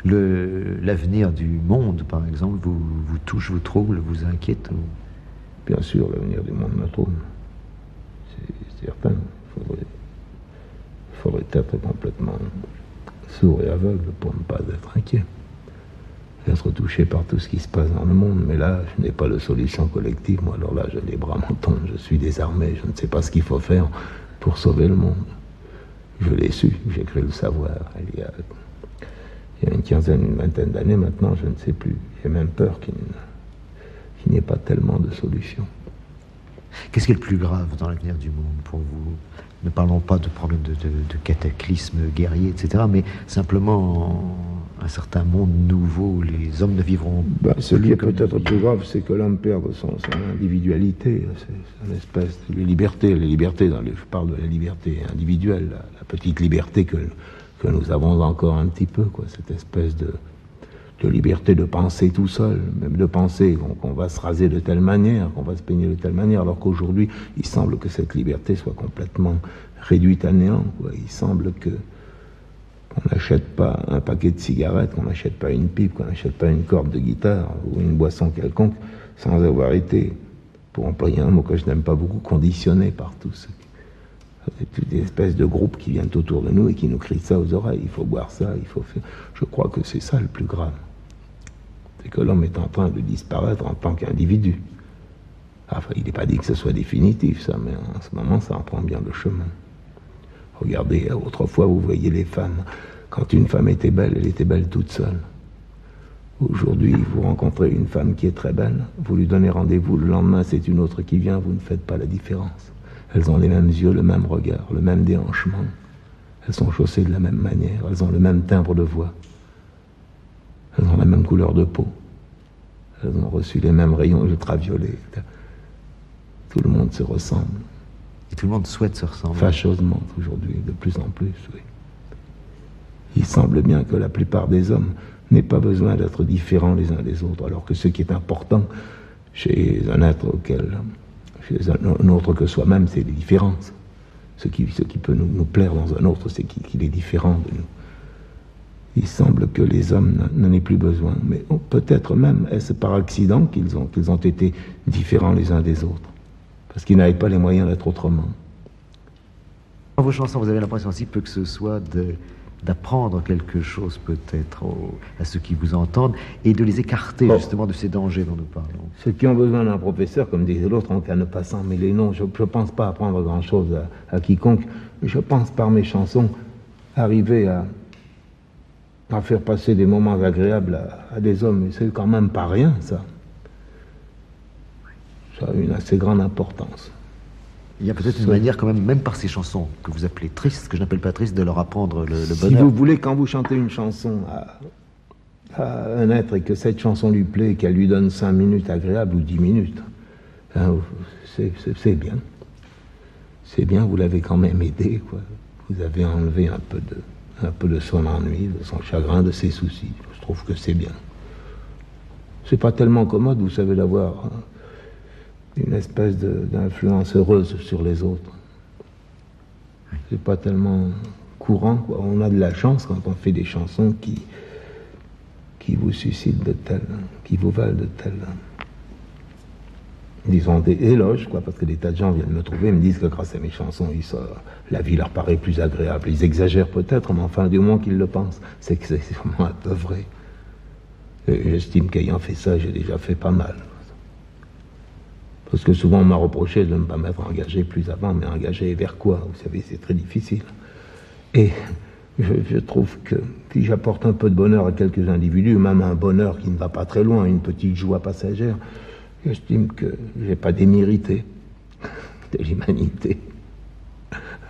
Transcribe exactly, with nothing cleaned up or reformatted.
L'avenir du monde, par exemple, vous, vous touche, vous trouble, vous inquiète ou... Bien sûr, l'avenir du monde me trouble. C'est certain. Il faudrait, il faudrait être complètement sourd et aveugle pour ne pas être inquiet. Être touché par tout ce qui se passe dans le monde. Mais là, je n'ai pas de solution collective. Moi, alors là, j'ai les bras m'en tombent, je suis désarmé, je ne sais pas ce qu'il faut faire pour sauver le monde. Je l'ai su, j'ai cru le savoir. Il y a, il y a une quinzaine, une vingtaine d'années maintenant, je ne sais plus. J'ai même peur qu'il qu'il n'y ait pas tellement de solutions. Qu'est-ce qui est le plus grave dans l'avenir du monde pour vous? Ne parlons pas de problèmes de, de, de cataclysmes guerriers, et cetera, mais simplement un certain monde nouveau où les hommes ne vivront ben, ce qui est peut-être plus grave, c'est que l'homme perde son, son individualité, c'est une espèce de liberté. Les libertés, dans les, je parle de la liberté individuelle, la, la petite liberté que, que nous avons encore un petit peu, quoi, cette espèce de, de liberté de penser tout seul, même de penser qu'on qu'on va se raser de telle manière, qu'on va se peigner de telle manière, alors qu'aujourd'hui, il semble que cette liberté soit complètement réduite à néant, quoi. Il semble que qu'on n'achète pas un paquet de cigarettes, qu'on n'achète pas une pipe, qu'on n'achète pas une corde de guitare ou une boisson quelconque sans avoir été, pour employer un mot que je n'aime pas beaucoup, conditionné par tout ce toutes des espèces de groupes qui viennent autour de nous et qui nous crient ça aux oreilles. Il faut boire ça, il faut faire... Je crois que c'est ça le plus grave. C'est que l'homme est en train de disparaître en tant qu'individu. Enfin, il n'est pas dit que ce soit définitif, ça, mais en ce moment, ça en prend bien le chemin. Regardez, autrefois, vous voyez les femmes. Quand une femme était belle, elle était belle toute seule. Aujourd'hui, vous rencontrez une femme qui est très belle, vous lui donnez rendez-vous, le lendemain, c'est une autre qui vient, vous ne faites pas la différence. Elles ont les mêmes yeux, le même regard, le même déhanchement. Elles sont chaussées de la même manière, elles ont le même timbre de voix. Elles ont la même couleur de peau. Elles ont reçu les mêmes rayons ultraviolets. Tout le monde se ressemble. Et tout le monde souhaite se ressembler. Fâcheusement, aujourd'hui, de plus en plus, oui. Il semble bien que la plupart des hommes n'aient pas besoin d'être différents les uns des autres, alors que ce qui est important chez un être auquel, chez un autre que soi-même, c'est les différences. Ce qui, ce qui peut nous, nous plaire dans un autre, c'est qu'il, qu'il est différent de nous. Il semble que les hommes n'en aient plus besoin, mais peut-être même est-ce par accident qu'ils ont, qu'ils ont été différents les uns des autres, parce qu'ils n'avaient pas les moyens d'être autrement. Dans vos chansons, vous avez l'impression aussi peu que ce soit de, d'apprendre quelque chose peut-être au, à ceux qui vous entendent et de les écarter bon. justement de ces dangers dont nous parlons. Ceux qui ont besoin d'un professeur, comme disait l'autre, en qu'à ne pas s'en mêler. Non, je ne pense pas apprendre grand-chose à, à quiconque. Je pense par mes chansons arriver à, à faire passer des moments agréables à, à des hommes. Et c'est quand même pas rien, ça. Ça a une assez grande importance. Il y a peut-être une manière quand même, même par ces chansons que vous appelez tristes, que je n'appelle pas tristes, de leur apprendre le, le bonheur. Si vous voulez, quand vous chantez une chanson à, à un être et que cette chanson lui plaît, qu'elle lui donne cinq minutes agréables ou dix minutes, hein, c'est, c'est, c'est bien. C'est bien, vous l'avez quand même aidé, quoi. Vous avez enlevé un peu de, un peu de son ennui, de son chagrin, de ses soucis. Je trouve que c'est bien. C'est pas tellement commode, vous savez, d'avoir hein, une espèce de, d'influence heureuse sur les autres. C'est pas tellement courant, quoi. On a de la chance quand on fait des chansons qui, qui vous suscitent de telles, qui vous valent de telles, disons, des éloges, quoi, parce que des tas de gens viennent me trouver et me disent que grâce à mes chansons, ils sont, la vie leur paraît plus agréable. Ils exagèrent peut-être, mais enfin, du moins qu'ils le pensent, c'est que c'est vraiment un peu vrai. Et j'estime qu'ayant fait ça, j'ai déjà fait pas mal. Parce que souvent on m'a reproché de ne pas m'être engagé plus avant, mais engagé vers quoi? Vous savez, c'est très difficile. Et je, je trouve que si j'apporte un peu de bonheur à quelques individus, même un bonheur qui ne va pas très loin, une petite joie passagère, j'estime que je n'ai pas démérité de l'humanité.